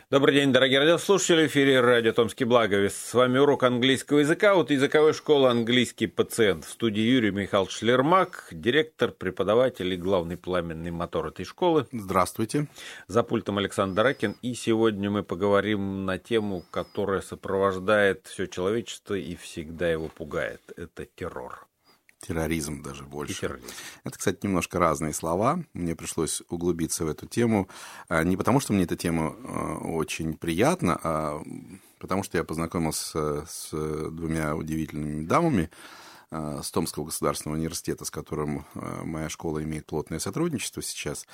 Добрый день, дорогие радиослушатели. В эфире радио «Томский Благовест». С вами урок английского языка от языковой школы «Английский пациент». В студии Юрий Михайлович Шлермак, директор, преподаватель и главный пламенный мотор этой школы. Здравствуйте. За пультом Александр Ракин. И сегодня мы поговорим на тему, которая сопровождает все человечество и всегда его пугает. Это террор. Терроризм даже больше. И терроризм. Это, кстати, немножко разные слова. Мне пришлось углубиться в эту тему. Не потому, что мне эта тема очень приятна, а потому что я познакомился с двумя удивительными дамами с Томского государственного университета, с которым моя школа имеет плотное сотрудничество сейчас.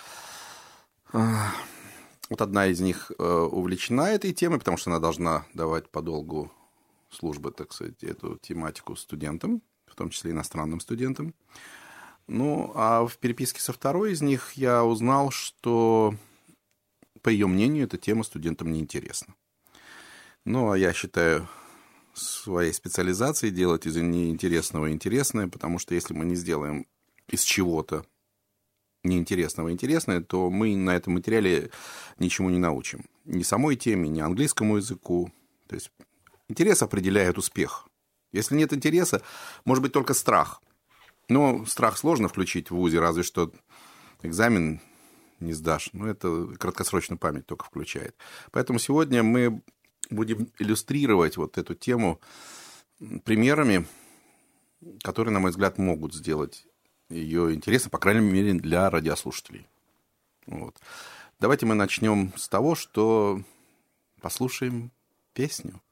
Вот одна из них увлечена этой темой, потому что она должна давать по долгу службы, так сказать, эту тематику студентам, в том числе иностранным студентам. Ну, а в переписке со второй из них я узнал, что, по ее мнению, эта тема студентам неинтересна. Ну, а я считаю своей специализацией делать из неинтересного интересное, потому что если мы не сделаем из чего-то неинтересного интересное, то мы на этом материале ничему не научим. Ни самой теме, ни английскому языку. То есть интерес определяет успех. Если нет интереса, может быть только страх. Но страх сложно включить в ВУЗе, разве что экзамен не сдашь. Но это краткосрочную память только включает. Поэтому сегодня мы будем иллюстрировать вот эту тему примерами, которые, на мой взгляд, могут сделать ее интересно, по крайней мере, для радиослушателей. Вот. Давайте мы начнем с того, что послушаем песню.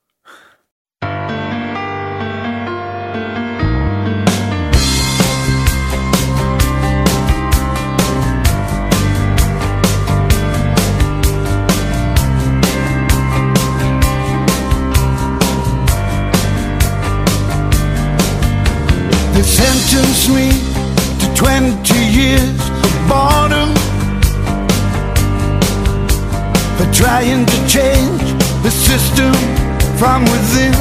They sentenced me to 20 years of boredom for trying to change the system from within.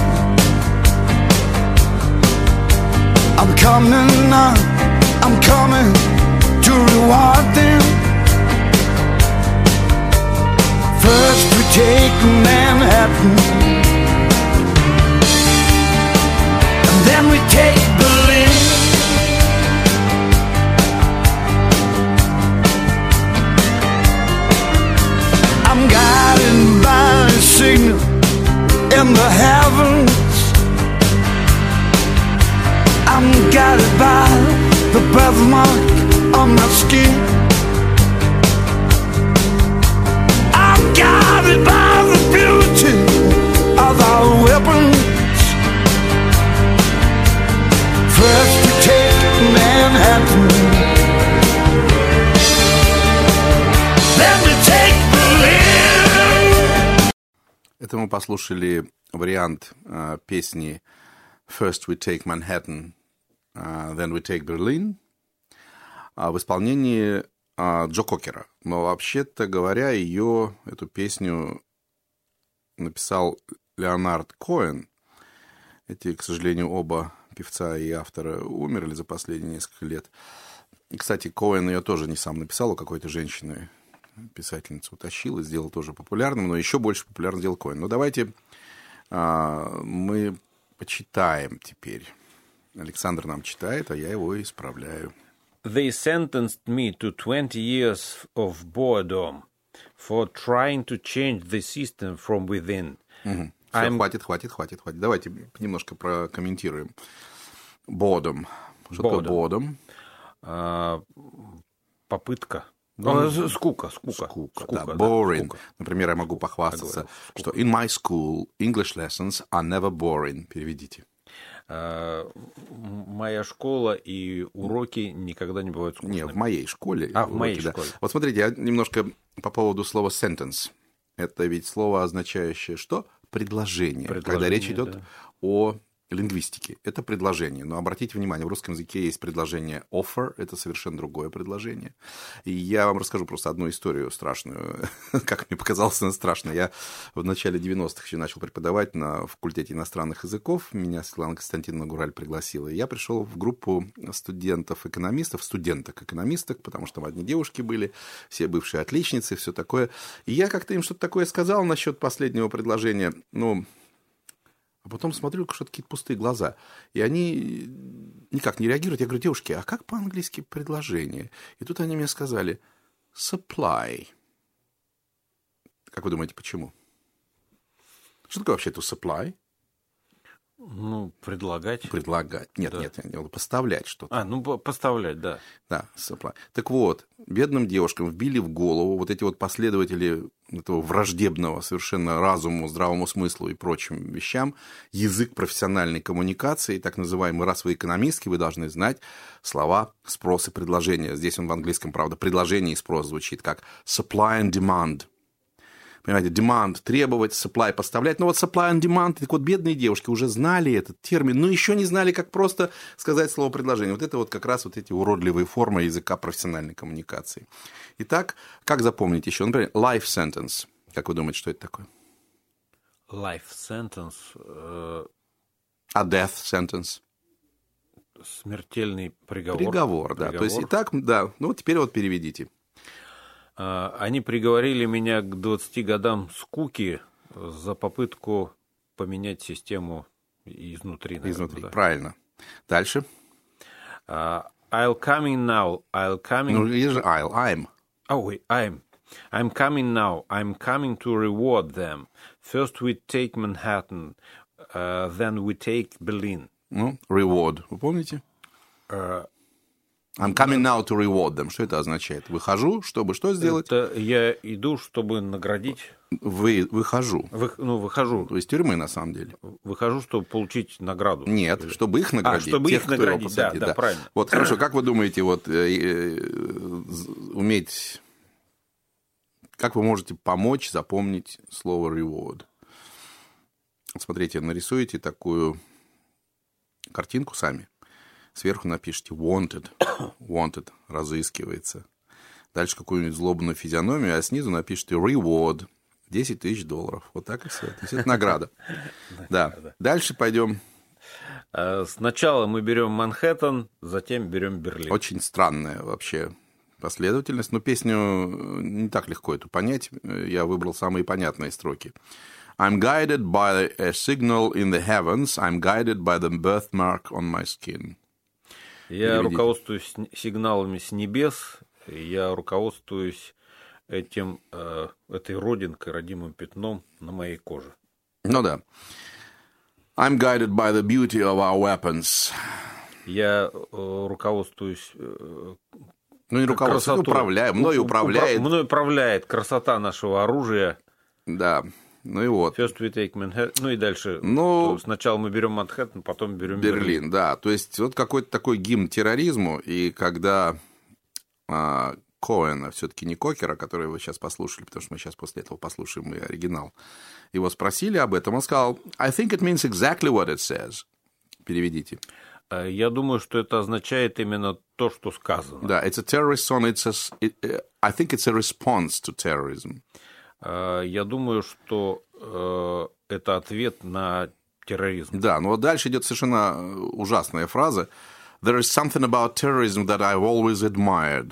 I'm coming on, I'm coming to reward them. First we take Manhattan, and then we take Berlin. I'm guided by a signal in the heavens. I'm guided by the birthmark on my skin. I'm guided by the beauty of our weapons. First we take Manhattan, then we take Berlin. Это мы послушали вариант песни «First we take Manhattan, then we take Berlin» в исполнении Джо Кокера. Но вообще-то говоря, эту песню написал Леонард Коэн. Эти, к сожалению, оба певца и автора умерли за последние несколько лет. И, кстати, Коэн ее тоже не сам написал, а какой-то женщины, писательницу, утащил и сделал тоже популярным, но еще больше популярным сделал Коэн. Но давайте мы почитаем теперь. Александр нам читает, а я его исправляю. They sentenced me to 20 years of boredom for trying to change the system from within. Угу. Все, хватит. Давайте немножко прокомментируем. Boredom. Что такое boredom? Попытка. Скука. Да. Boring. Скука. Например, я могу похвастаться, что in my school English lessons are never boring. Переведите. Моя школа и уроки никогда не бывают скучными. Нет, в моей школе. В моей школе. Вот смотрите, я немножко по поводу слова sentence. Это ведь слово, означающее что? Предложение. Когда речь идет о лингвистики. Это предложение. Но обратите внимание, в русском языке есть предложение offer, это совершенно другое предложение. И я вам расскажу просто одну историю страшную, как мне показалось, она страшная. Я в начале 90-х еще начал преподавать на факультете иностранных языков. Меня Светлана Константиновна Гураль пригласила. И я пришел в группу студентов-экономистов, студенток-экономисток, потому что там одни девушки были, все бывшие отличницы, все такое. И я как-то им что-то такое сказал насчет последнего предложения, а потом смотрю, что какие-то пустые глаза. И они никак не реагируют. Я говорю, девушки, а как по-английски предложение? И тут они мне сказали supply. Как вы думаете, почему? Что такое вообще to supply? Предлагать. Предлагать. Нет, поставлять что-то. Поставлять, да. Да, supply. Так вот, бедным девушкам вбили в голову вот эти вот последователи этого враждебного совершенно разуму, здравому смыслу и прочим вещам, язык профессиональной коммуникации, так называемый, раз вы экономистки, вы должны знать слова спрос и предложение. Здесь он в английском, правда, предложение и спрос звучит как supply and demand. Понимаете, demand – требовать, supply – поставлять. Но вот supply and demand, так вот бедные девушки уже знали этот термин, но еще не знали, как просто сказать слово предложение. Вот это вот как раз вот эти уродливые формы языка профессиональной коммуникации. Итак, как запомнить еще? Например, life sentence. Как вы думаете, что это такое? Life sentence. А death sentence? Смертельный приговор. Приговор, да. То есть, итак, да. Теперь вот переведите. Они приговорили меня к 20 годам скуки за попытку поменять систему изнутри. Наверное, изнутри, да. Правильно. Дальше. I'll coming now. I'll coming... есть же I'll, I'm. I'm coming now. I'm coming to reward them. First we take Manhattan, then we take Berlin. Reward. Вы помните? I'm coming now to reward them. Что это означает? Выхожу, чтобы что сделать? Это я иду, чтобы наградить. Выхожу. Выхожу. То есть тюрьмы, на самом деле. Выхожу, чтобы получить награду. Нет, чтобы их наградить. Чтобы тех, их наградить, да, правильно. Вот, хорошо, как вы думаете, уметь... Как вы можете помочь запомнить слово reward? Смотрите, нарисуете такую картинку сами. Сверху напишите wanted. Wanted разыскивается. Дальше какую-нибудь злобную физиономию, а снизу напишите reward. $10 тысяч. Вот так и все. То есть это награда. Да. Дальше пойдем. Сначала мы берем Манхэттен, затем берем Берлин. Очень странная вообще последовательность. Но песню не так легко эту понять. Я выбрал самые понятные строки. I'm guided by a signal in the heavens. I'm guided by the birthmark on my skin. Я руководствуюсь сигналами с небес, я руководствуюсь этой родинкой, родимым пятном на моей коже. Да. I'm guided by the beauty of our weapons. Я руководствуюсь... не руководствуюсь, управляю. Мною управляет красота нашего оружия. Да. И вот. First we take Manhattan. И дальше. Сначала мы берем Манхэттен, потом берем Берлин. Да. То есть, вот какой-то такой гимн терроризму. И когда Коэна, все-таки не Кокера, который вы сейчас послушали, потому что мы сейчас после этого послушаем и оригинал, его спросили об этом, он сказал, I think it means exactly what it says. Переведите. Я думаю, что это означает именно то, что сказано. Да, it's a terrorist song. I think it's a response to terrorism. Я думаю, что это ответ на терроризм. Да, но вот дальше идет совершенно ужасная фраза. There is something about terrorism that I've always admired.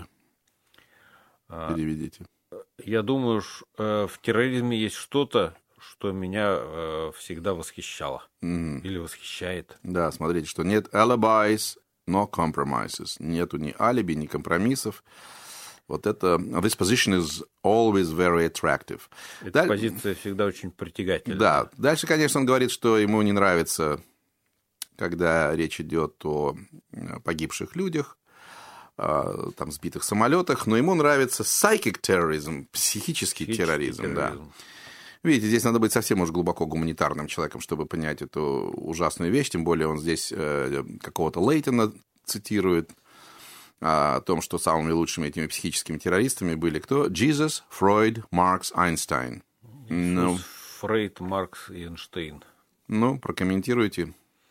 Переведите. Я думаю, в терроризме есть что-то, что меня всегда восхищало. Или восхищает. Да, смотрите, что нет alibis, no compromises. Нету ни алиби, ни компромиссов. Вот это... This position is always very attractive. Эта позиция всегда очень притягательна. Да. Дальше, конечно, он говорит, что ему не нравится, когда речь идет о погибших людях, там, сбитых самолетах, но ему нравится psychic terrorism, психический терроризм. Да. Видите, здесь надо быть совсем уж глубоко гуманитарным человеком, чтобы понять эту ужасную вещь, тем более он здесь какого-то Лейтона цитирует, о том, что самыми лучшими этими психическими террористами были кто? Jesus, Фройд, Маркс, Эйнштейн. Фрейд, Маркс и Эйнштейн. Прокомментируйте,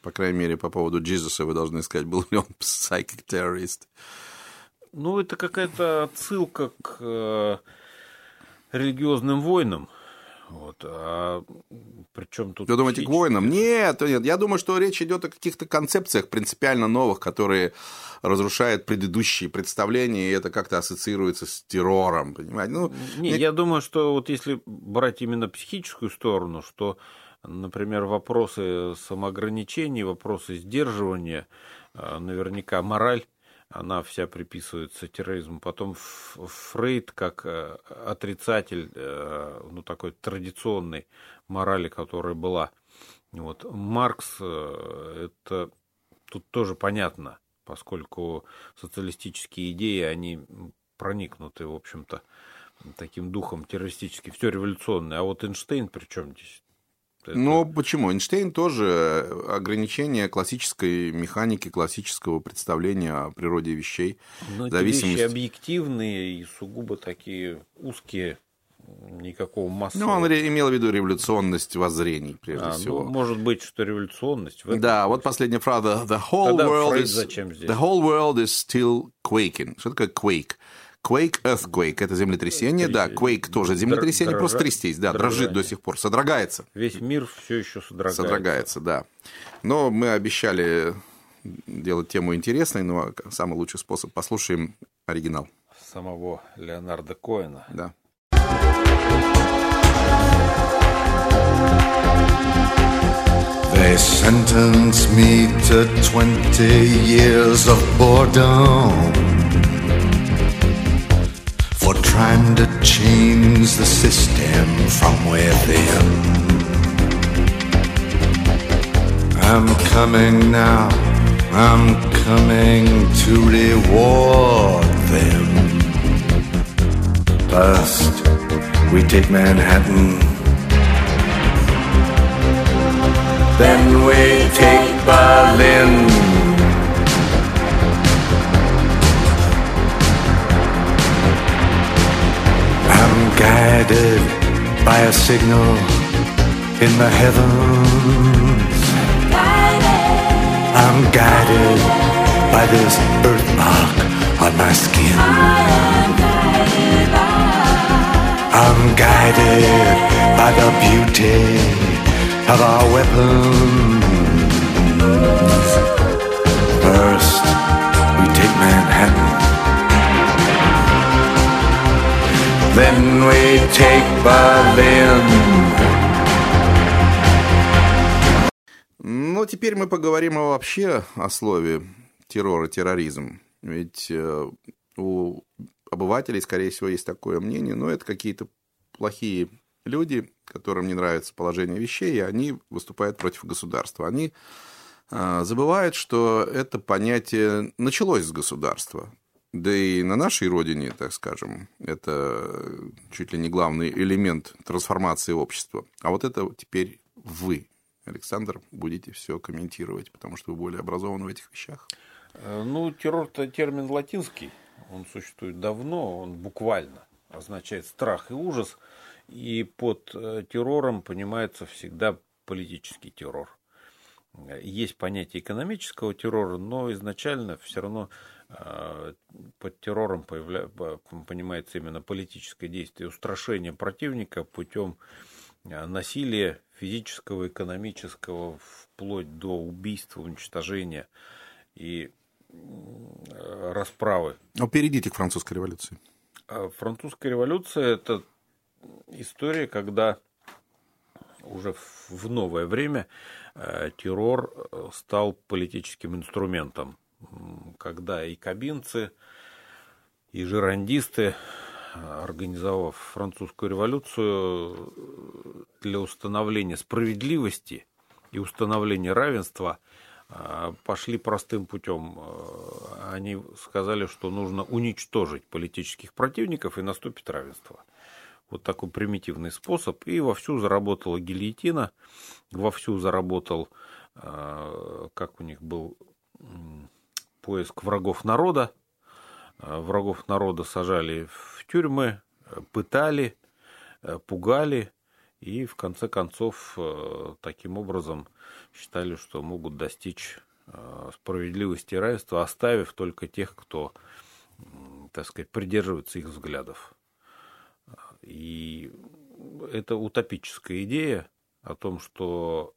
По крайней мере, по поводу Джизуса вы должны сказать, был ли он psychic terrorist. Ну, это какая-то отсылка к религиозным войнам. Вот. А причем тут... Вы думаете, к войнам? Нет. Я думаю, что речь идет о каких-то концепциях принципиально новых, которые разрушают предыдущие представления, и это как-то ассоциируется с террором, понимаете? Ну, я думаю, что вот если брать именно психическую сторону, что, например, вопросы самоограничений, вопросы сдерживания, наверняка мораль, она вся приписывается терроризму. Потом Фрейд, как отрицатель, ну, такой традиционной морали, которая была. Вот. Маркс, это тут тоже понятно, поскольку социалистические идеи, они проникнуты, в общем-то, таким духом террористическим, все революционное. А вот Эйнштейн, причем здесь? Ну, почему? Эйнштейн тоже ограничение классической механики, классического представления о природе вещей. Но эти вещи объективные и сугубо такие узкие, никакого массового. Ну, он имел в виду революционность воззрений, прежде всего. Ну, может быть, что революционность. Да, вот последняя фраза. The whole world is still quaking. Что такое quake? Quake, earthquake, это землетрясение, да, quake тоже землетрясение, просто трястись, да, дрожит до сих пор, содрогается. Весь мир все еще содрогается. Содрогается, да. Но мы обещали делать тему интересной, но самый лучший способ, послушаем оригинал. Самого Леонарда Коэна. Да. They sentenced me to 20 years of boredom for trying to change the system from within. I'm coming now, I'm coming to reward them. First, we take Manhattan, then we take Berlin. Guided by a signal in the heavens. I'm guided by this birthmark on my skin. I'm guided by the beauty of our weapons. First, we take Manhattan. Then we take Berlin. Ну, теперь мы поговорим вообще о слове террор и терроризм. Ведь у обывателей, скорее всего, есть такое мнение, но это какие-то плохие люди, которым не нравится положение вещей, и они выступают против государства. Они забывают, что это понятие началось с государства. Да и на нашей родине, так скажем, это чуть ли не главный элемент трансформации общества. А вот это теперь вы, Александр, будете все комментировать, потому что вы более образованы в этих вещах. Ну, террор-то термин латинский, он существует давно, он буквально означает страх и ужас, и под террором понимается всегда политический террор. Есть понятие экономического террора, но изначально все равно под террором понимается именно политическое действие, устрашение противника путем насилия физического, экономического, вплоть до убийства, уничтожения и расправы. Но перейдите к французской революции. Французская революция – это история, когда уже в новое время террор стал политическим инструментом, когда и якобинцы, и жирандисты, организовав французскую революцию для установления справедливости и установления равенства, пошли простым путем. Они сказали, что нужно уничтожить политических противников, и наступит равенство. Вот такой примитивный способ. И вовсю заработала гильотина, вовсю заработал, как у них был поиск врагов народа. Врагов народа сажали в тюрьмы, пытали, пугали И в конце концов таким образом считали, что могут достичь справедливости и равенства, оставив только тех, кто, так сказать, придерживается их взглядов. И это утопическая идея о том, что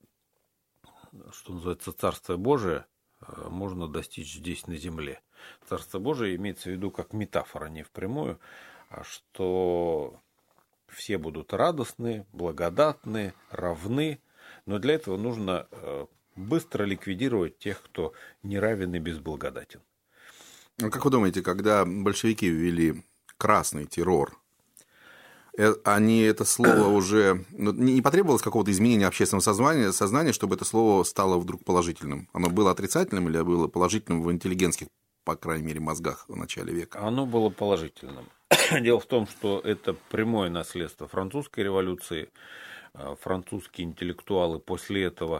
называется Царство Божие, можно достичь здесь на земле. Царство Божие имеется в виду как метафора, не впрямую, а что все будут радостны, благодатны, равны, но для этого нужно быстро ликвидировать тех, кто неравен и безблагодатен. Как вы думаете, когда большевики ввели красный террор, они это слово уже... Не потребовалось какого-то изменения общественного сознания, чтобы это слово стало вдруг положительным? Оно было отрицательным или было положительным в интеллигентских, по крайней мере, мозгах в начале века? Оно было положительным. Дело в том, что это прямое наследство французской революции. Французские интеллектуалы после этого,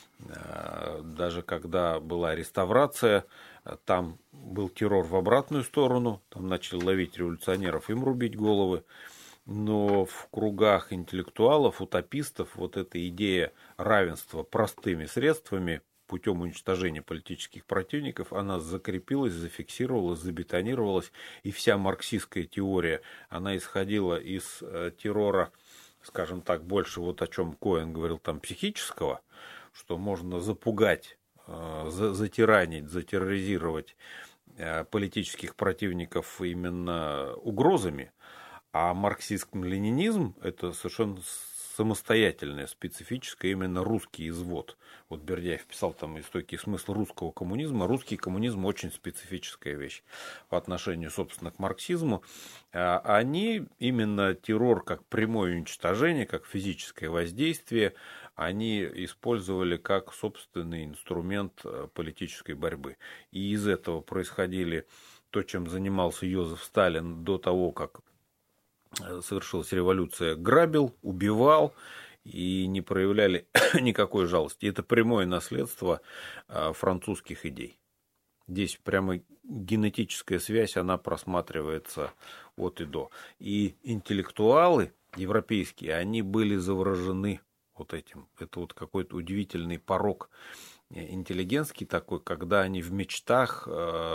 даже когда была реставрация, там был террор в обратную сторону, там начали ловить революционеров, им рубить головы. Но в кругах интеллектуалов, утопистов, вот эта идея равенства простыми средствами путем уничтожения политических противников, она закрепилась, зафиксировалась, забетонировалась. И вся марксистская теория, она исходила из террора, скажем так, больше вот о чем Коэн говорил, там, психического, что можно запугать, затиранить, затерроризировать политических противников именно угрозами. А марксизм-ленинизм – это совершенно самостоятельное, специфическое именно русский извод. Вот Бердяев писал там «Истоки и смысл русского коммунизма». Русский коммунизм – очень специфическая вещь по отношению, собственно, к марксизму. Они именно террор как прямое уничтожение, как физическое воздействие, они использовали как собственный инструмент политической борьбы. И из этого происходили то, чем занимался Йозеф Сталин до того, как совершилась революция, грабил, убивал и не проявляли никакой жалости. Это прямое наследство французских идей. Здесь прямо генетическая связь, она просматривается от и до. И интеллектуалы европейские, они были заворожены вот этим. Это вот какой-то удивительный порок интеллигентский такой, когда они в мечтах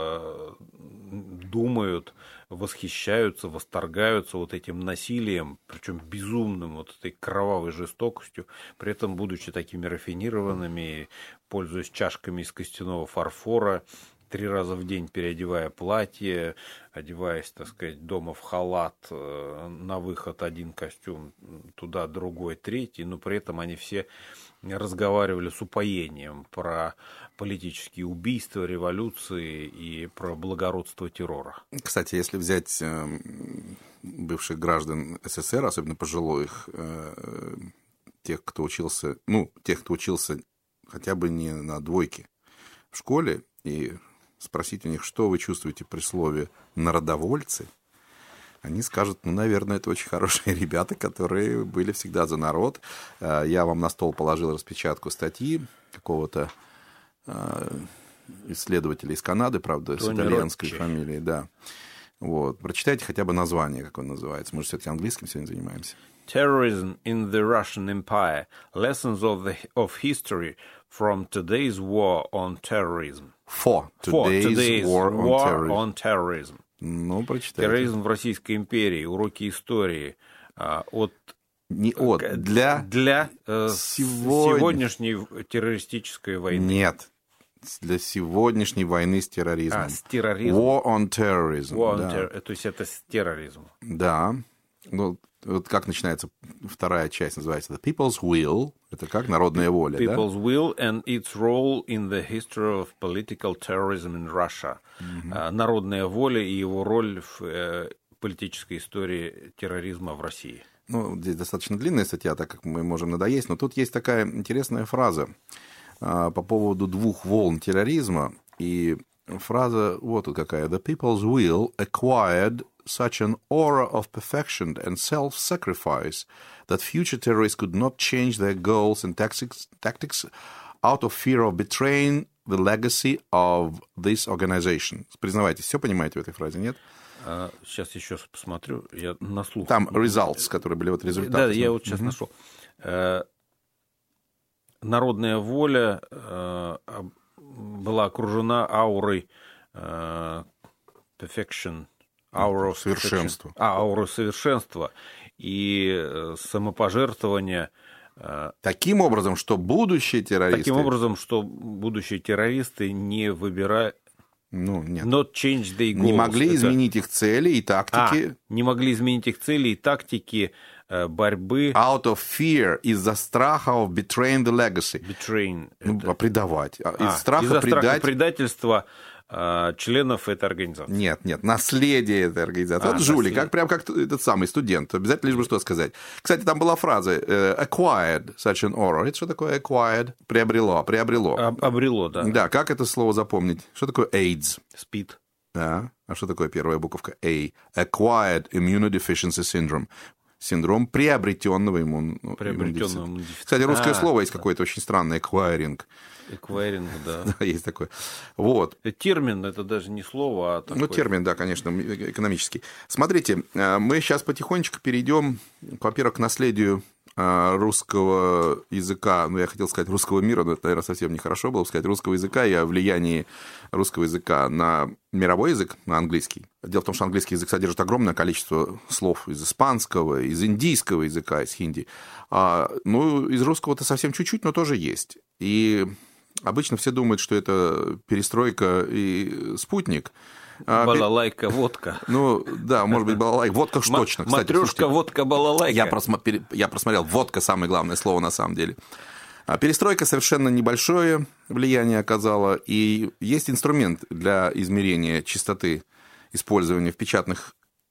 думают, восхищаются, восторгаются вот этим насилием, причем безумным, вот этой кровавой жестокостью, при этом будучи такими рафинированными, пользуясь чашками из костяного фарфора, 3 раза в день переодевая платье, одеваясь, так сказать, дома в халат, на выход один костюм, туда другой, третий, но при этом они все разговаривали с упоением про политические убийства, революции и про благородство террора. Кстати, если взять бывших граждан СССР, особенно пожилых, тех, кто учился хотя бы не на двойке в школе, и спросить у них, что вы чувствуете при слове «народовольцы», они скажут, наверное, это очень хорошие ребята, которые были всегда за народ. Я вам на стол положил распечатку статьи какого-то исследователя из Канады, правда, с итальянской фамилией, да. Вот. Прочитайте хотя бы название, как он называется. Мы же все-таки английским сегодня занимаемся. Terrorism in the Russian Empire. Lessons of history from today's war on terrorism. For today's war on terrorism. Ну, прочитайте. Терроризм в Российской империи. Уроки истории. Для сегодняшней террористической войны. Нет. Для сегодняшней войны с терроризмом. С терроризмом. War on terrorism. То есть это с терроризмом. Да. Ну, вот как начинается вторая часть, называется The People's Will. Это как народная воля, People's Will and its role in the history of political terrorism in Russia. Народная воля и его роль в политической истории терроризма в России. Ну, здесь достаточно длинная статья, так как мы можем надоесть, но тут есть такая интересная фраза по поводу 2 волн терроризма. И фраза вот какая. The people's will acquired such an aura of perfection and self-sacrifice that future terrorists could not change their goals and tactics out of fear of betraying the legacy of this organization. Признавайтесь, все понимаете в этой фразе, нет? Сейчас еще посмотрю, я на слух. Там results, которые были вот результаты. Да, я вот сейчас нашел. Народная воля была окружена аурой perfection, aura of совершенства. Аура совершенства и самопожертвования. Таким образом, что будущие террористы не выбирали, нет. not change their goals. Не могли изменить их цели и тактики. Не могли изменить их цели и тактики борьбы. Out of fear, из-за страха of betraying the legacy. Предавать. Из страха предательства членов этой организации. Нет, наследие этой организации. Вот жулик, прям как этот самый студент. Обязательно лишь бы что сказать. Кстати, там была фраза acquired such an aura. Это что такое acquired? Приобрело. Обрело, да. Да, как это слово запомнить? Что такое AIDS? СПИД. Да. А что такое первая буковка A? Acquired immunodeficiency syndrome. Синдром приобретенного иммунодефицита. Кстати, русское слово есть какое-то очень странное, acquiring. Эквайринг, да. Да, есть такое. Вот. Термин, это даже не слово, а такой... термин, да, конечно, экономический. Смотрите, мы сейчас потихонечку перейдем, во-первых, к наследию русского языка, я хотел сказать русского мира, но это, наверное, совсем нехорошо было бы сказать русского языка и о влиянии русского языка на мировой язык, на английский. Дело в том, что английский язык содержит огромное количество слов из испанского, из индийского языка, из хинди. Из русского-то совсем чуть-чуть, но тоже есть. И обычно все думают, что это перестройка и спутник. Балалайка, водка. Может быть, балалайка. Водка уж точно. Матрёшка, водка, балалайка. Я просмотрел. Водка – самое главное слово на самом деле. Перестройка совершенно небольшое влияние оказала. И есть инструмент для измерения частоты использования в печатных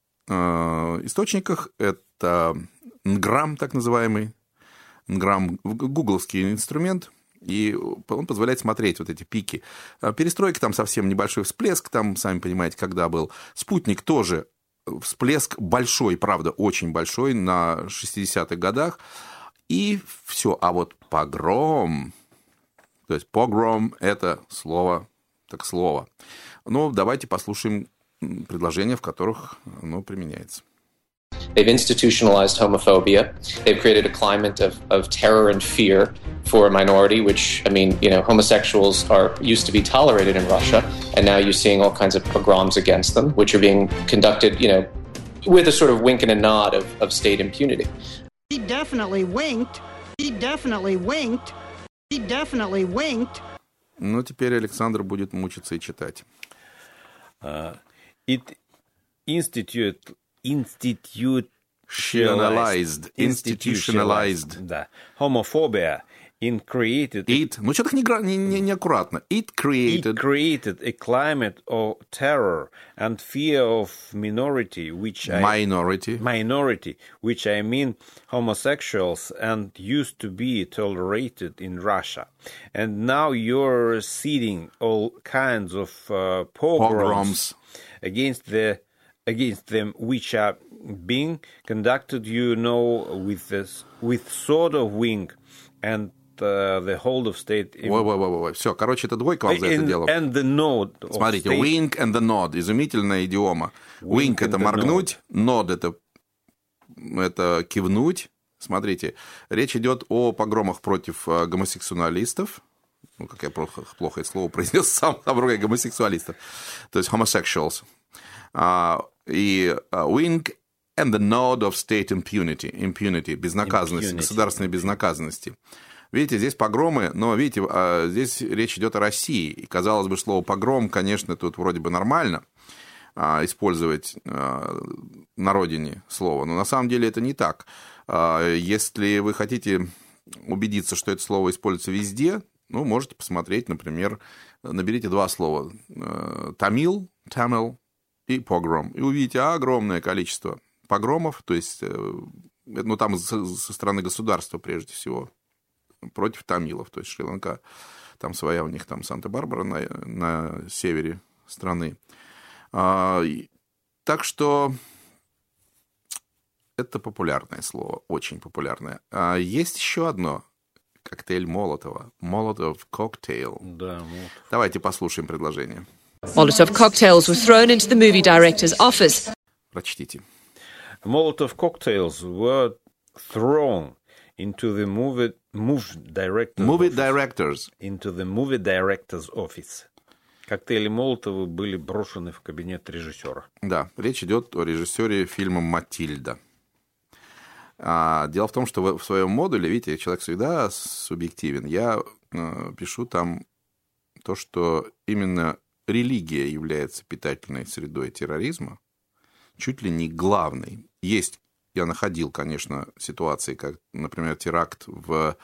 источниках. Это нграмм, так называемый. Нграмм – гугловский инструмент. И он позволяет смотреть вот эти пики. Перестройки, там совсем небольшой всплеск, там, сами понимаете, когда был. Спутник тоже всплеск большой, правда, очень большой, на 60-х годах. И все. А вот погром, то есть погром – это слово, так слово. Давайте послушаем предложения, в которых оно применяется. They've institutionalized homophobia. They've created a climate of terror and fear for a minority, which, homosexuals used to be tolerated in Russia, and now you're seeing all kinds of pogroms against them, which are being conducted, with a sort of wink and a nod of state impunity. He definitely winked. He definitely winked. He definitely winked. Теперь Александр будет мучиться и читать. It institutionalized. Да. Homophobia created... что-то неаккуратно. It created a climate of terror and fear of minority, which I mean homosexuals, and used to be tolerated in Russia. And now you're seeing all kinds of pogroms against them, which are being conducted, with sort of wing and the hold of state. Все, короче, это двойка вам за это дело. And the nod. Смотрите, wink and the nod, изумительная идиома. Wink это моргнуть, nod это кивнуть. Смотрите, речь идет о погромах против гомосексуалистов. Как я плохо это слово произнес, сам ругай гомосексуалистов. То есть homosexuals. И wink and the nod of state impunity, безнаказанности, государственной безнаказанности. Видите, здесь погромы, но, здесь речь идет о России. И, казалось бы, слово «погром», конечно, тут вроде бы нормально использовать на родине слово, но на самом деле это не так. Если вы хотите убедиться, что это слово используется везде, можете посмотреть, например, наберите два слова «тамил», «тамил», и погром. И увидите огромное количество погромов, то есть, там со стороны государства, прежде всего, против тамилов. То есть Шри-Ланка, там своя у них, там Санта-Барбара на севере страны. Так что это популярное слово, очень популярное. Есть еще одно. Коктейль Молотова. Молотов коктейл. Да, Давайте послушаем предложение. Molotov cocktails were thrown into the movie director's office. Прочтите. Molotov cocktails were thrown into the movie director's office. Коктейли Молотова были брошены в кабинет режиссера. Да, речь идет о режиссере фильма «Матильда». Дело в том, что в своем модуле, видите, человек всегда субъективен. Я пишу там то, что именно религия является питательной средой терроризма, чуть ли не главной. Я находил, конечно, ситуации, как, например, теракт в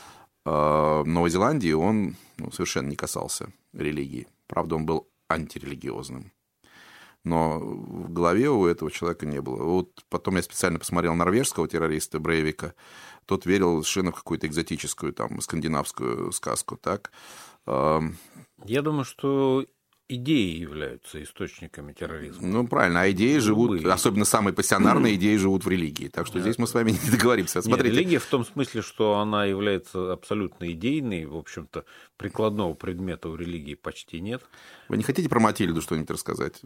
Новой Зеландии, он совершенно не касался религии. Правда, он был антирелигиозным. Но в голове у этого человека не было. Вот потом я специально посмотрел норвежского террориста Брейвика. Тот верил совершенно в какую-то экзотическую, там, скандинавскую сказку. Так? Я думаю, что идеи являются источниками терроризма. Ну, правильно. А идеи живут, особенно самые пассионарные идеи, живут в религии. Так что здесь мы с вами не договоримся. Нет, религия в том смысле, что она является абсолютно идейной. В общем-то, прикладного предмета у религии почти нет. Вы не хотите про Матильду что-нибудь рассказать?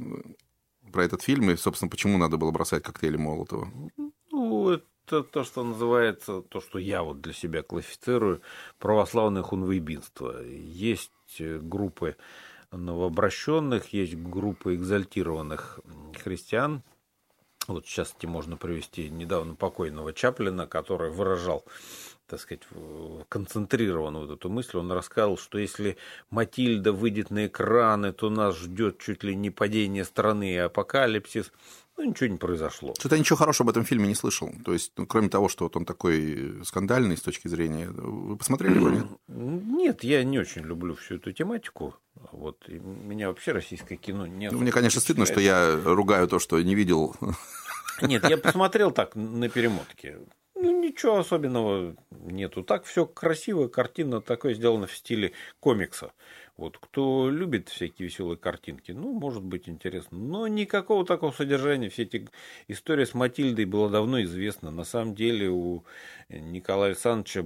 Про этот фильм и, собственно, почему надо было бросать коктейли Молотова? Ну, это то, что называется, то, что я вот для себя классифицирую, православное хунвейбинство. Есть группы новообращенных, есть группы экзальтированных христиан. Вот сейчас можно привести недавно покойного Чаплина, который выражал, так сказать, концентрированно вот эту мысль. Он рассказывал, что если Матильда выйдет на экраны, то нас ждет чуть ли не падение страны и апокалипсис. Ну, ничего не произошло. Что-то я ничего хорошего об этом фильме не слышал. То есть, кроме того, что вот он такой скандальный с точки зрения... Вы посмотрели его, нет? Нет, я не очень люблю всю эту тематику. Вот. И меня вообще российское кино не... Мне, конечно, стыдно, что я ругаю то, что не видел. Нет, я посмотрел так на перемотке. Ну, ничего особенного нету. Так все красиво, картина такое сделана в стиле комикса. Вот, кто любит всякие веселые картинки, ну, может быть интересно. Но никакого такого содержания. Все эти истории с Матильдой было давно известно. На самом деле у Николая Александровича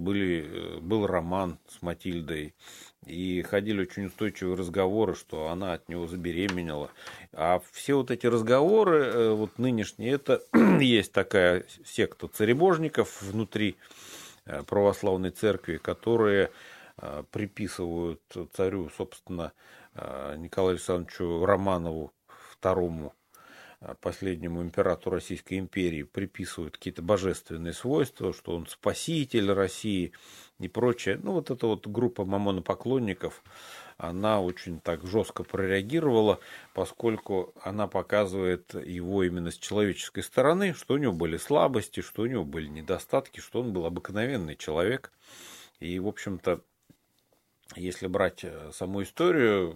был роман с Матильдой. И ходили очень устойчивые разговоры, что она от него забеременела. А все вот эти разговоры, вот нынешние, это есть такая секта царебожников внутри православной церкви, которые приписывают царю, собственно, Николаю Александровичу Романову, второму, последнему императору Российской империи, приписывают какие-то божественные свойства, что он спаситель России и прочее. Ну, вот эта вот группа мамонопоклонников, она очень так жестко прореагировала, поскольку она показывает его именно с человеческой стороны, что у него были слабости, что у него были недостатки, что он был обыкновенный человек. И, в общем-то, если брать саму историю,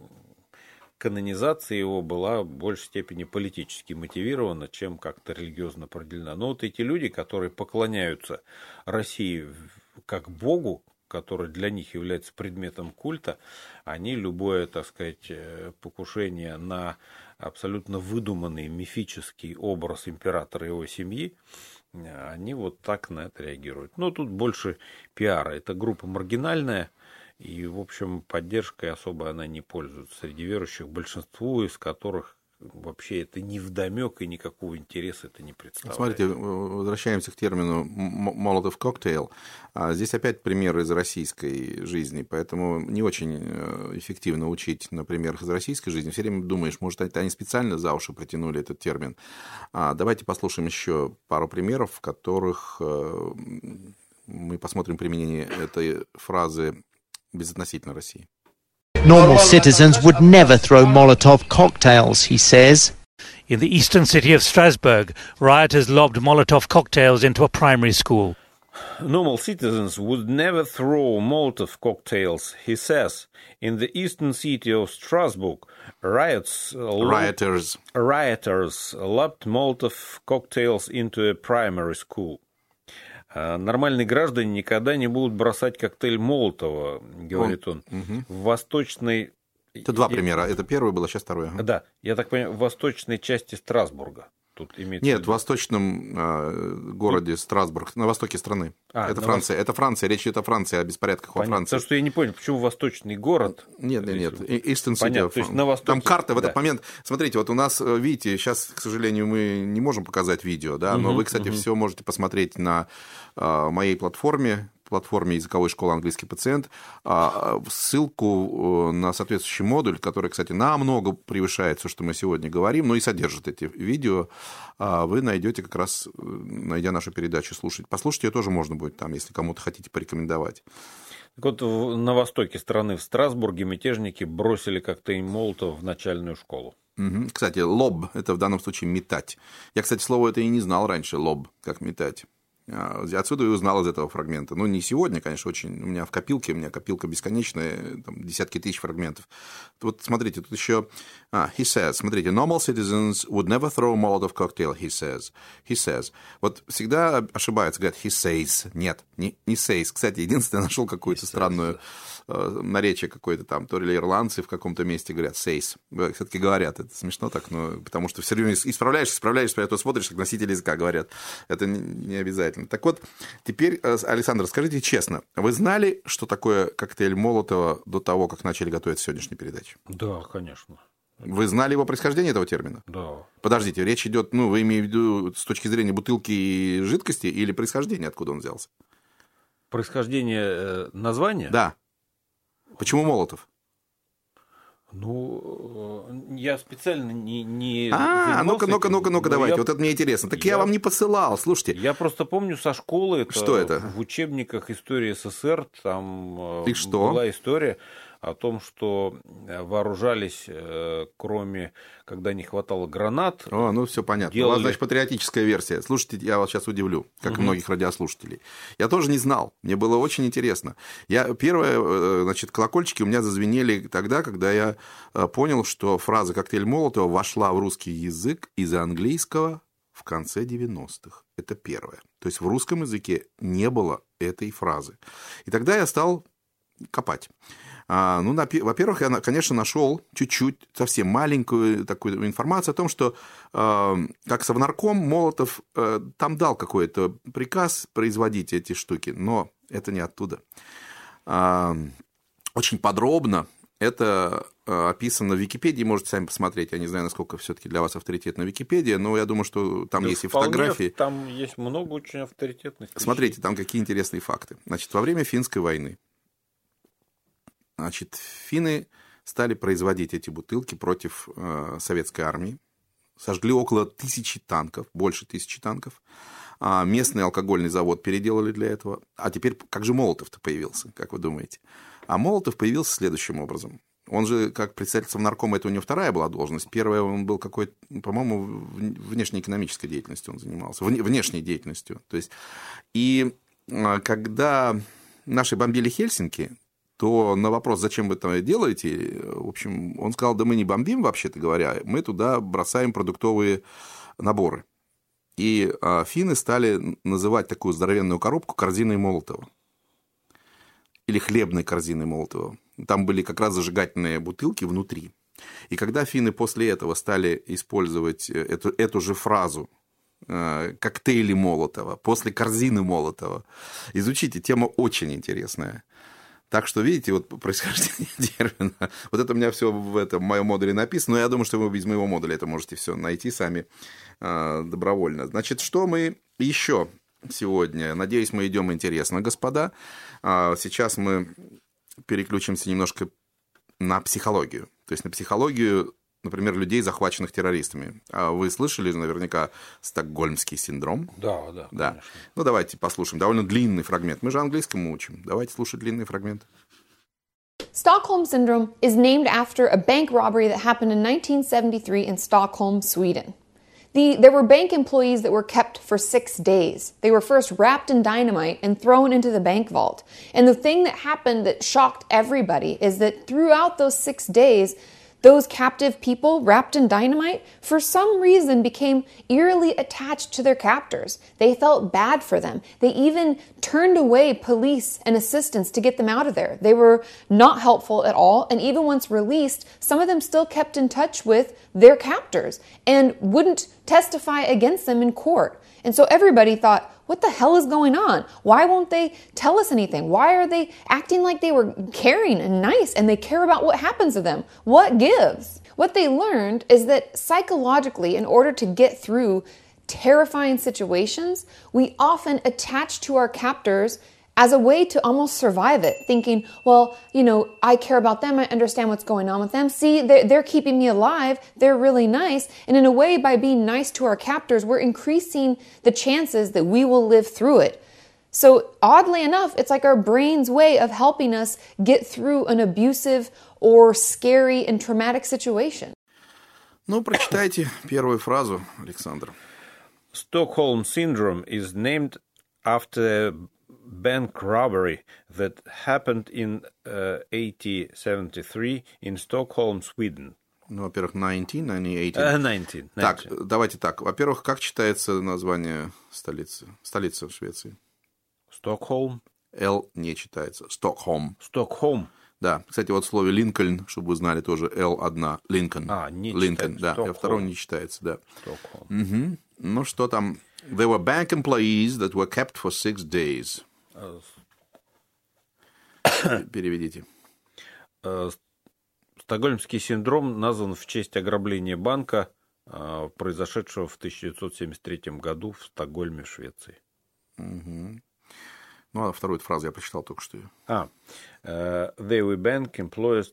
канонизация его была в большей степени политически мотивирована, чем как-то религиозно определена. Но вот эти люди, которые поклоняются России как Богу, который для них является предметом культа, они любое, так сказать, покушение на абсолютно выдуманный мифический образ императора и его семьи, они вот так на это реагируют. Но тут больше пиара. Это группа маргинальная, и, в общем, поддержкой особо она не пользуется среди верующих, большинству из которых вообще это невдомек и никакого интереса это не представляет. Смотрите, возвращаемся к термину «Молотов коктейл». Здесь опять примеры из российской жизни, поэтому не очень эффективно учить на примерах из российской жизни. Все время думаешь, может, они специально за уши протянули этот термин. Давайте послушаем еще пару примеров, в которых мы посмотрим применение этой фразы безотносительно России. Normal citizens would never throw Molotov cocktails, he says. In the eastern city of Strasbourg, rioters lobbed Molotov cocktails into a primary school. Normal citizens would never throw Molotov cocktails, he says. In the eastern city of Strasbourg, rioters lobbed Molotov cocktails into a primary school. Нормальные граждане никогда не будут бросать коктейль Молотова, говорит он. В восточной... Это два примера. Это первое было, сейчас второе. Да, я так понимаю, в восточной части Страсбурга. тут имеется в Нет, виду? в восточном городе Страсбург, на востоке страны. Это Франция. Это Франция, речь идет о Франции, о беспорядках во Франции. Потому что я не понял, почему восточный город? Нет. Eastern City. Понятно, то есть на востоке... Там карта в этот момент. Смотрите, вот у нас, видите, сейчас, к сожалению, мы не можем показать видео, да, но вы, кстати, все можете посмотреть на моей платформе языковой школы «Английский пациент», ссылку на соответствующий модуль, который, кстати, намного превышает все, что мы сегодня говорим, но и содержит эти видео, вы найдете как раз, найдя нашу передачу, слушать. Послушать ее тоже можно будет там, если кому-то хотите порекомендовать. Так вот, на востоке страны, в Страсбурге, мятежники бросили коктейль Молотова в начальную школу. Кстати, лоб – это в данном случае метать. Я, кстати, слово это и не знал раньше, лоб, как метать. Отсюда и узнал из этого фрагмента. Ну, не сегодня, конечно, очень. У меня копилка бесконечная, там, десятки тысяч фрагментов. Вот смотрите, тут еще... he says, смотрите, normal citizens would never throw a Molotov cocktail, he says. He says. Вот всегда ошибаются, говорят, he says. Нет, не says. Кстати, единственное, я нашел какую-то странную наречие какое-то там, то ли ирландцы в каком-то месте говорят says. Все-таки говорят, это смешно так, но потому что все время исправляешься, а то смотришь, как носитель языка говорят. Это не обязательно. Так вот, теперь, Александр, скажите честно, вы знали, что такое коктейль Молотова до того, как начали готовить сегодняшнюю передачу? Да, конечно. Вы знали его происхождение, этого термина? Да. Подождите, речь идет, вы имеете в виду с точки зрения бутылки и жидкости или происхождение, откуда он взялся? Происхождение названия? Да. Почему Молотов? Я специально не ну-ка, давайте, вот это мне интересно. Так я вам не посылал, слушайте. Я просто помню со школы, что это? В учебниках истории СССР там и что? Была история о том, что вооружались, кроме, когда не хватало гранат. Все понятно. У вас, значит, патриотическая версия. Слушайте, я вас сейчас удивлю, как и многих радиослушателей. Я тоже не знал, мне было очень интересно. Первые, значит, колокольчики у меня зазвенели тогда, когда я понял, что фраза «коктейль Молотова» вошла в русский язык из английского в конце 90-х. Это первое. То есть в русском языке не было этой фразы. И тогда я стал копать. Во-первых, я, конечно, нашел чуть-чуть, совсем маленькую такую информацию о том, что как совнарком Молотов там дал какой-то приказ производить эти штуки, но это не оттуда. Очень подробно это описано в Википедии, можете сами посмотреть. Я не знаю, насколько все-таки для вас авторитетна Википедия, но я думаю, что там есть и фотографии. Там есть много очень авторитетных вещей. Смотрите, там какие интересные факты. Значит, во время Финской войны финны стали производить эти бутылки против советской армии. Сожгли около 1000 танков, больше 1000 танков. Местный алкогольный завод переделали для этого. А теперь как же Молотов-то появился, как вы думаете? А Молотов появился следующим образом. Он же, как председатель Совнаркома, это у него вторая была должность. Первая, он был какой-то, по-моему, внешнеэкономической деятельностью он занимался. Внешней деятельностью. То есть, и когда наши бомбили Хельсинки, то на вопрос, зачем вы это делаете, в общем, он сказал, да мы не бомбим, вообще-то говоря, мы туда бросаем продуктовые наборы. И финны стали называть такую здоровенную коробку корзиной Молотова. Или хлебной корзиной Молотова. Там были как раз зажигательные бутылки внутри. И когда финны после этого стали использовать эту же фразу коктейли Молотова после корзины Молотова, изучите, тема очень интересная. Так что, видите, вот происхождение термина. Вот это у меня все в моем модуле написано, но я думаю, что вы без моего модуля это можете все найти сами добровольно. Значит, что мы еще сегодня? Надеюсь, мы идем интересно, господа. Сейчас мы переключимся немножко на психологию. То есть на психологию, например, людей, захваченных террористами. Вы слышали наверняка стокгольмский синдром? Да. Конечно. Ну, давайте послушаем. Довольно длинный фрагмент. Мы же английскому учим. Давайте слушать длинный фрагмент. Stockholm Syndrome is named after a bank robbery that happened in 1973 in Stockholm, Sweden. There were bank employees that were kept for 6 days. They were first wrapped in dynamite and thrown into the bank vault. And the thing that happened that shocked everybody is that throughout those 6 days, those captive people wrapped in dynamite, for some reason, became eerily attached to their captors. They felt bad for them. They even turned away police and assistance to get them out of there. They were not helpful at all, and even once released, some of them still kept in touch with their captors and wouldn't testify against them in court. And so everybody thought, what the hell is going on? Why won't they tell us anything? Why are they acting like they were caring and nice and they care about what happens to them? What gives? What they learned is that psychologically, in order to get through terrifying situations, we often attach to our captors as a way to almost survive it, thinking, well, I care about them, I understand what's going on with them. See, they're keeping me alive, they're really nice. And in a way, by being nice to our captors, we're increasing the chances that we will live through it. So oddly enough, it's like our brain's way of helping us get through an abusive or scary and traumatic situation. Ну, прочитайте первую фразу, Александр. Stockholm Syndrome is named after bank robbery that happened in 1873 in Stockholm, Sweden. Ну, во-первых, 19. Так, давайте так. Во-первых, как читается название столицы? Столица Швеции. Stockholm. Л не читается. Stockholm. Stockholm. Да. Кстати, вот в слове Линкольн, чтобы вы знали, тоже Л одна. Линкольн. Не Линкольн, да. Stockholm. И второго не читается, да. Stockholm. Угу. Ну, что там? There were bank employees that were kept for 6 days. Переведите. Стокгольмский синдром назван в честь ограбления банка, произошедшего в 1973 году в Стокгольме, в Швеции. Угу. Ну, а вторую фразу я прочитал только что. They were bank employees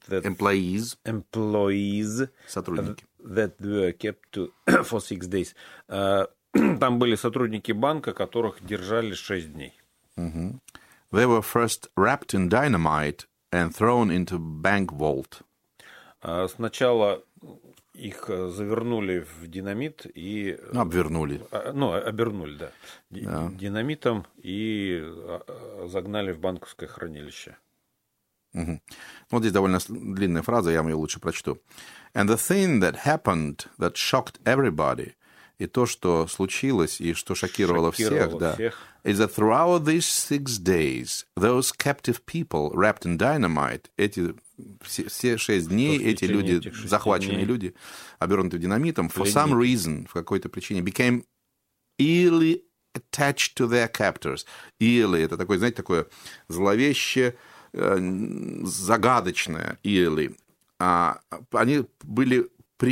сотрудники. That were kept for 6 days. Там были сотрудники банка, которых держали 6 дней. They were first wrapped in dynamite and thrown into bank vault. Сначала их завернули в динамит и... Обвернули. Обернули, да. Динамитом и загнали в банковское хранилище. Вот здесь довольно длинная фраза, я ее лучше прочту. And the thing that happened that shocked everybody, и то, что случилось и что шокировало всех, да, is that throughout these 6 days, those captive people wrapped in dynamite, эти все 6 дней, эти люди, захваченные люди, обернутые динамитом, for some reason, в какой-то причине, became eerily attached to their captors. Eerily, это такое, знаете, такое зловеще, загадочное, eerily. Они были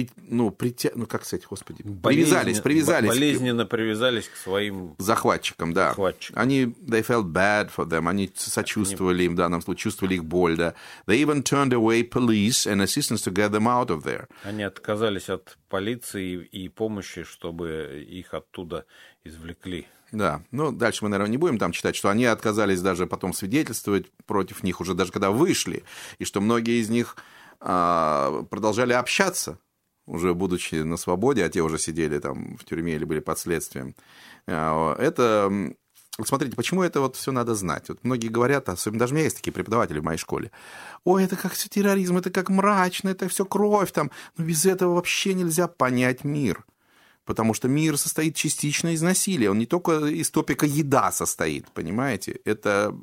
привязались. Болезненно привязались к своим захватчикам, да. Они, they felt bad for them, они сочувствовали им в данном случае, чувствовали их боль, да. They even turned away police and assistance to get them out of there. Они отказались от полиции и помощи, чтобы их оттуда извлекли. Да, дальше мы, наверное, не будем там читать, что они отказались даже потом свидетельствовать против них, уже даже когда вышли, и что многие из них продолжали общаться, уже будучи на свободе, а те уже сидели там в тюрьме или были под следствием. Это... Смотрите, почему это вот все надо знать? Вот многие говорят, особенно даже у меня есть такие преподаватели в моей школе, ой, это как все терроризм, это как мрачно, это все кровь там. Но без этого вообще нельзя понять мир. Потому что мир состоит частично из насилия. Он не только из топика еда состоит, понимаете? Это...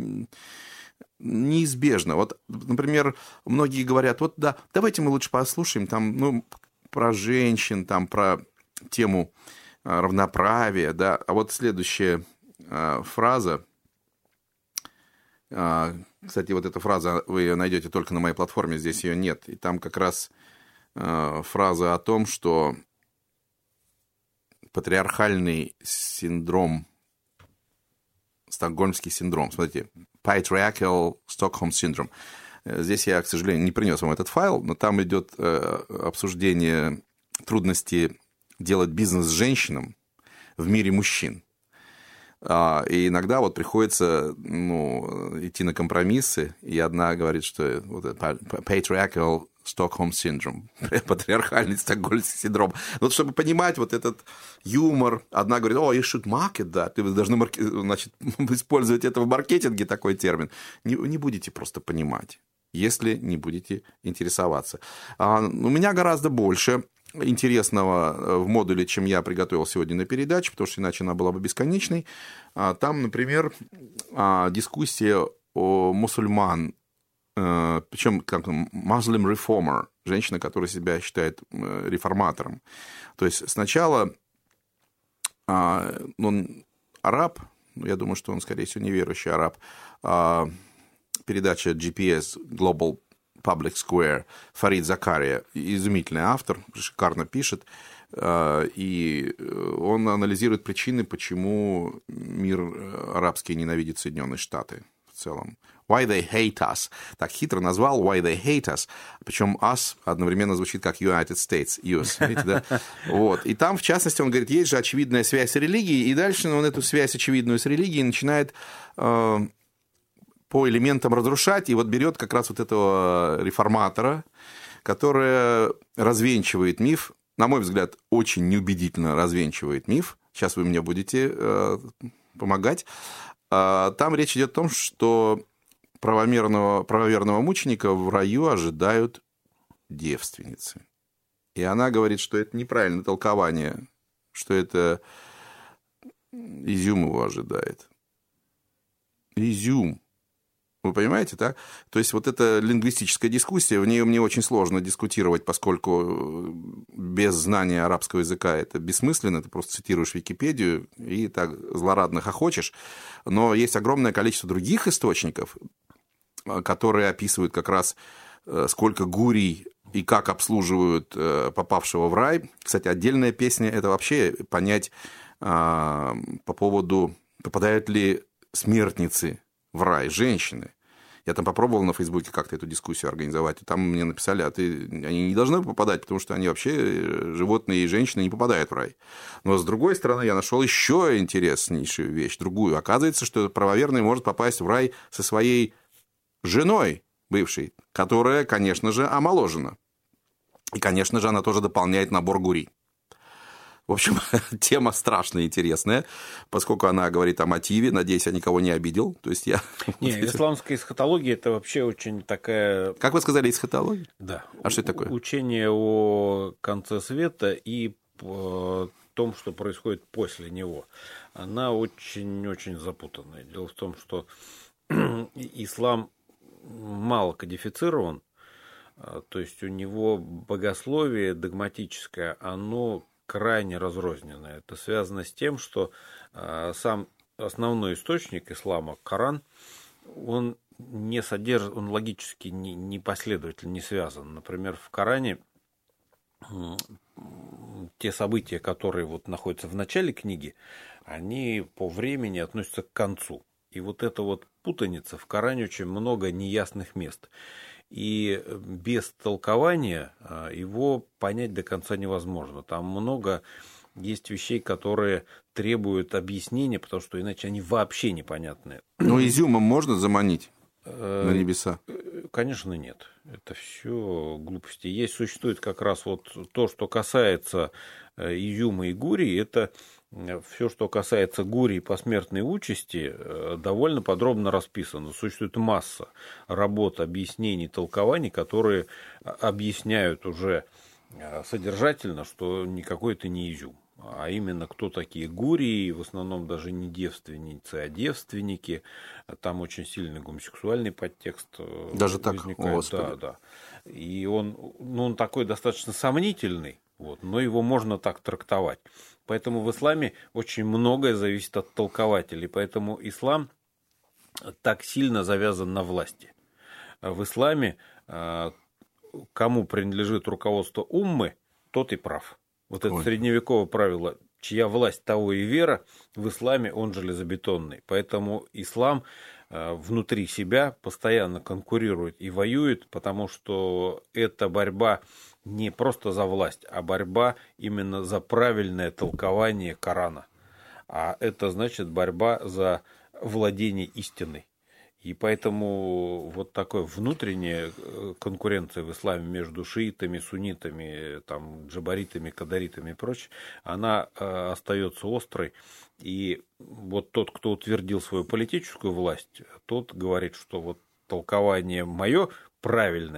неизбежно. Вот, например, многие говорят, вот да, давайте мы лучше послушаем там, про женщин, там, про тему равноправия, да, а вот следующая фраза, кстати, вот эта фраза, вы ее найдете только на моей платформе, здесь ее нет, и там как раз фраза о том, что патриархальный синдром, стокгольмский синдром, смотрите, Patriarchal Stockholm Syndrome. Здесь я, к сожалению, не принес вам этот файл, но там идет обсуждение трудностей делать бизнес с женщинам в мире мужчин. И иногда вот приходится идти на компромиссы, и одна говорит, что вот Patriarchal Stockholm Syndrome, патриархальный стокгольмский синдром. Вот чтобы понимать вот этот юмор, одна говорит, you should market that, вы должны использовать это в маркетинге, такой термин. Не будете просто понимать, если не будете интересоваться. У меня гораздо больше интересного в модуле, чем я приготовил сегодня на передаче, потому что иначе она была бы бесконечной. Там, например, дискуссия о мусульман причем как Muslim reformer, женщина, которая себя считает реформатором. То есть сначала он араб, я думаю, что он, скорее всего, неверующий араб, передача GPS Global Public Square, Фарид Закария, изумительный автор, шикарно пишет, и он анализирует причины, почему мир арабский ненавидит Соединенные Штаты в целом. Why they hate us. Так хитро назвал Why they hate us. Причем us одновременно звучит как United States, US. Видите, да? Вот. И там, в частности, он говорит, есть же очевидная связь с религией, и дальше он эту связь очевидную с религией начинает по элементам разрушать, и вот берет как раз вот этого реформатора, который развенчивает миф, на мой взгляд, очень неубедительно развенчивает миф. Сейчас вы мне будете помогать. Там речь идет о том, что правоверного мученика в раю ожидают девственницы. И она говорит, что это неправильное толкование, что это изюм его ожидает. Изюм. Вы понимаете, так? То есть вот эта лингвистическая дискуссия, в ней мне очень сложно дискутировать, поскольку без знания арабского языка это бессмысленно, ты просто цитируешь Википедию и так злорадно хохочешь. Но есть огромное количество других источников, которые описывают как раз, сколько гурий и как обслуживают попавшего в рай. Кстати, отдельная песня – это вообще понять по поводу, попадают ли смертницы в рай, женщины. Я там попробовал на Фейсбуке как-то эту дискуссию организовать, и там мне написали, они не должны попадать, потому что они вообще, животные и женщины, не попадают в рай. Но, с другой стороны, я нашел еще интереснейшую вещь, другую. Оказывается, что правоверный может попасть в рай со своей женой бывшей, которая, конечно же, омоложена. И, конечно же, она тоже дополняет набор гурий. В общем, тема страшно интересная, поскольку она говорит о мотиве. Надеюсь, я никого не обидел. То есть я... Не, исламская эсхатология – это вообще очень такая... Как вы сказали, эсхатология? Да. А что это такое? Учение о конце света и о том, что происходит после него. Она очень-очень запутанная. Дело в том, что ислам мало кодифицирован, то есть у него богословие догматическое, оно крайне разрозненное. Это связано с тем, что сам основной источник ислама, Коран, он не содержит, он логически не последовательно, не связан. Например, в Коране те события, которые вот находятся в начале книги, они по времени относятся к концу. И вот эта вот путаница, в Коране очень много неясных мест. И без толкования его понять до конца невозможно. Там много есть вещей, которые требуют объяснения, потому что иначе они вообще непонятные. Но изюмом можно заманить на небеса? Конечно, нет. Это все глупости. Существует как раз вот то, что касается изюма и гурии, это все, что касается гурии и посмертной участи, довольно подробно расписано. Существует масса работ, объяснений, толкований, которые объясняют уже содержательно, что никакой это не изюм. А именно, кто такие гурии, в основном даже не девственницы, а девственники. Там очень сильный гомосексуальный подтекст даже возникает. Так? О, Господи. Да. И он такой достаточно сомнительный, вот, но его можно так трактовать. Поэтому в исламе очень многое зависит от толкователей. Поэтому ислам так сильно завязан на власти. В исламе кому принадлежит руководство уммы, тот и прав. Вот это средневековое правило, чья власть, того и вера, в исламе он железобетонный. Поэтому ислам внутри себя постоянно конкурирует и воюет, потому что это борьба не просто за власть, а борьба именно за правильное толкование Корана. А это значит борьба за владение истиной. И поэтому вот такая внутренняя конкуренция в исламе между шиитами, суннитами, там, джабаритами, кадаритами и прочее, она остается острой. И вот тот, кто утвердил свою политическую власть, тот говорит, что вот толкование мое правильное,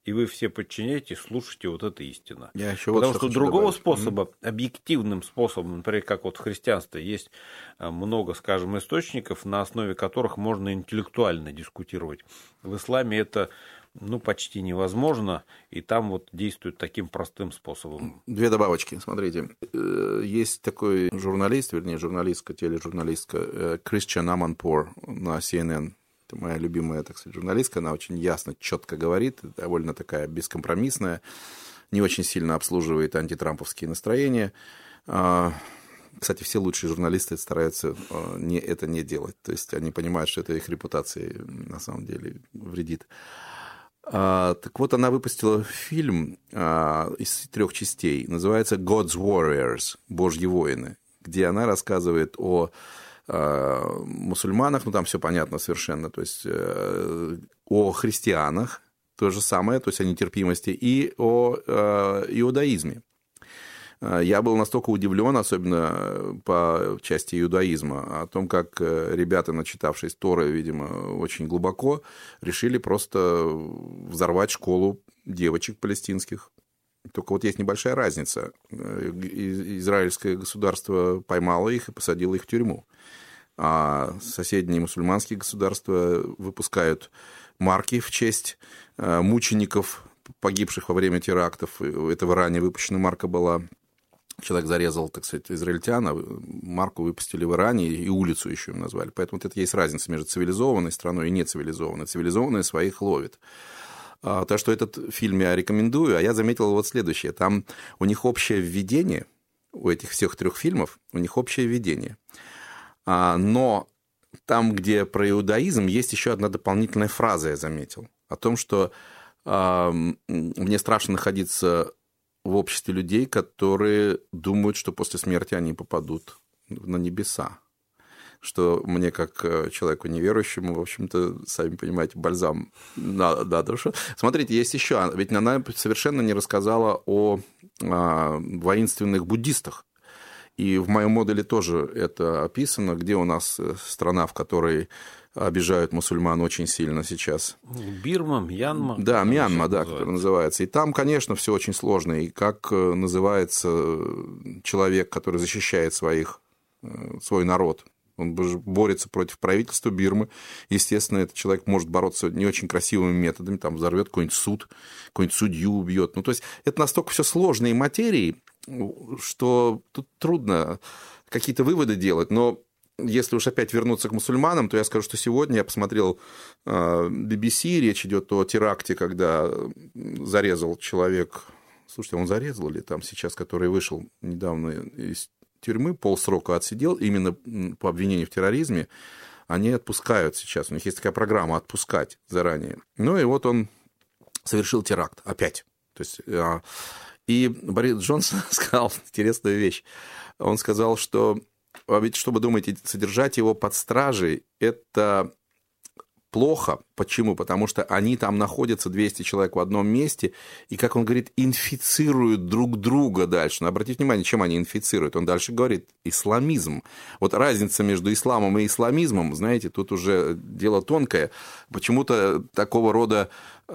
и вы все подчиняетесь, слушайте, вот это истина. Потому что другого способа, объективным способом, например, как вот в христианстве, есть много, скажем, источников, на основе которых можно интеллектуально дискутировать. В исламе это почти невозможно, и там вот действуют таким простым способом. Две добавочки, смотрите. Есть такой журналист, вернее, журналистка, тележурналистка Christiane Amanpour на CNN. Это моя любимая, так сказать, журналистка. Она очень ясно, четко говорит, довольно такая бескомпромиссная, не очень сильно обслуживает антитрамповские настроения. Кстати, все лучшие журналисты стараются это не делать. То есть они понимают, что это их репутации на самом деле вредит. Так вот, она выпустила фильм из 3 частей. Называется «God's Warriors», «Божьи воины», где она рассказывает о мусульманах, там все понятно совершенно, то есть о христианах, то же самое, то есть о нетерпимости, и о иудаизме. Я был настолько удивлен, особенно по части иудаизма, о том, как ребята, начитавшись Торы, видимо, очень глубоко, решили просто взорвать школу девочек палестинских. Только вот есть небольшая разница. Израильское государство поймало их и посадило их в тюрьму. А соседние мусульманские государства выпускают марки в честь мучеников, погибших во время терактов. Это в Иране выпущена марка была. Человек зарезал, так сказать, израильтян, марку выпустили в Иране, и улицу еще им назвали. Поэтому вот это есть разница между цивилизованной страной и нецивилизованной. Цивилизованная своих ловит. Так что этот фильм я рекомендую. А я заметил вот следующее. Там у них общее введение, у этих всех 3 фильмов, у них общее введение. Но там, где про иудаизм, есть еще одна дополнительная фраза, я заметил. О том, что мне страшно находиться в обществе людей, которые думают, что после смерти они попадут на небеса. Что мне, как человеку неверующему, в общем-то, сами понимаете, бальзам на душу. Смотрите, есть еще, ведь она совершенно не рассказала о воинственных буддистах. И в моем модуле тоже это описано, где у нас страна, в которой обижают мусульман очень сильно сейчас. Бирма, Мьянма. Да, Мьянма, да, который называется. И там, конечно, все очень сложно. И как называется человек, который защищает свой народ? Он борется против правительства Бирмы. Естественно, этот человек может бороться не очень красивыми методами, там взорвет какой-нибудь суд, какой-нибудь судью убьет. То есть это настолько все сложные материи, что тут трудно какие-то выводы делать. Но если уж опять вернуться к мусульманам, то я скажу, что сегодня я посмотрел BBC, речь идет о теракте, когда зарезал человек, слушайте, он зарезал или там сейчас, который вышел недавно из тюрьмы, полсрока отсидел, именно по обвинению в терроризме, они отпускают сейчас, у них есть такая программа отпускать заранее. И вот он совершил теракт опять. То есть, и Борис Джонсон сказал интересную вещь. Он сказал, что ведь, что вы думаете, содержать его под стражей – это плохо. Почему? Потому что они там находятся, 200 человек в одном месте, и, как он говорит, инфицируют друг друга дальше. Но обратите внимание, чем они инфицируют. Он дальше говорит исламизм. Вот разница между исламом и исламизмом, знаете, тут уже дело тонкое. Почему-то такого рода...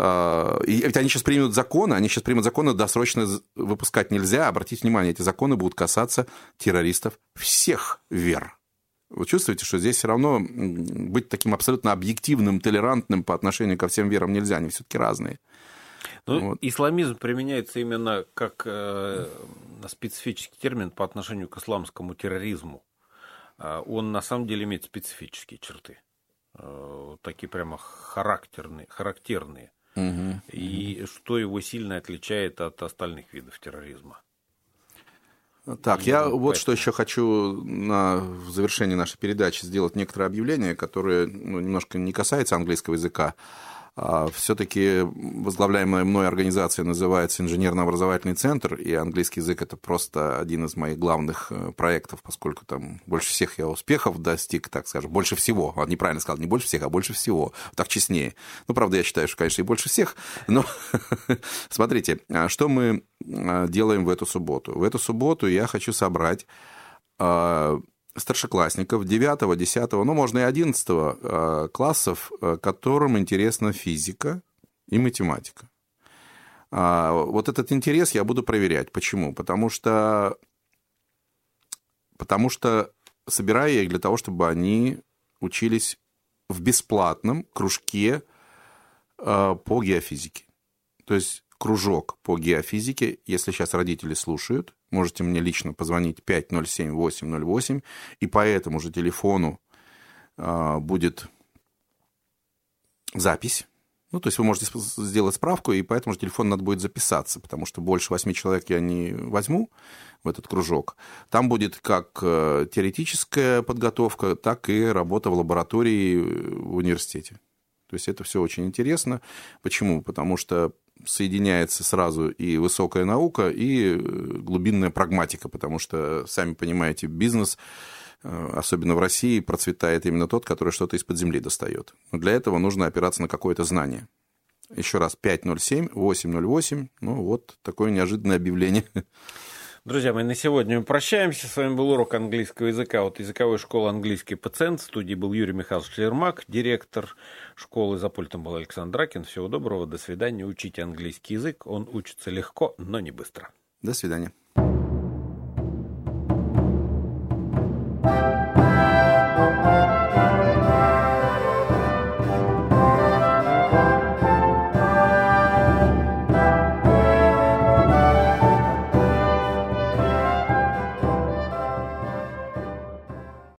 Ведь они сейчас примут законы, досрочно выпускать нельзя. Обратите внимание, эти законы будут касаться террористов всех вер. Вы чувствуете, что здесь все равно быть таким абсолютно объективным, толерантным по отношению ко всем верам нельзя, они все-таки разные. Вот. Исламизм применяется именно как специфический термин по отношению к исламскому терроризму. Он на самом деле имеет специфические черты, такие прямо характерные. Угу. И что его сильно отличает от остальных видов терроризма. Так, я вот что еще хочу в завершении нашей передачи сделать некоторые объявления, которые немножко не касаются английского языка. Все-таки возглавляемая мной организация называется Инженерно-образовательный центр, и английский язык – это просто один из моих главных проектов, поскольку там больше всех я успехов достиг, так скажем, больше всего. Неправильно сказал, не больше всех, а больше всего. Так честнее. Правда, я считаю, что, конечно, и больше всех, но смотрите, что мы делаем в эту субботу. В эту субботу я хочу собрать старшеклассников 9, 10, можно и 11 классов, которым интересна физика и математика. Вот этот интерес я буду проверять. Почему? Потому что собираю я их для того, чтобы они учились в бесплатном кружке по геофизике. То есть кружок по геофизике, если сейчас родители слушают, можете мне лично позвонить 507-808, и по этому же телефону будет запись. Ну, то есть вы можете сделать справку, и по этому же телефону надо будет записаться, потому что больше 8 человек я не возьму в этот кружок. Там будет как теоретическая подготовка, так и работа в лаборатории в университете. То есть это все очень интересно. Почему? Потому что соединяется сразу и высокая наука, и глубинная прагматика, потому что, сами понимаете, бизнес, особенно в России, процветает именно тот, который что-то из-под земли достает. Но для этого нужно опираться на какое-то знание. Еще раз, 507-808. Ну, вот такое неожиданное объявление. Друзья мои, на сегодня мы прощаемся. С вами был урок английского языка от языковой школы «Английский пациент». В студии был Юрий Михайлович Шлермак, директор школы. За пультом был Александр Ракин. Всего доброго, до свидания. Учите английский язык. Он учится легко, но не быстро. До свидания.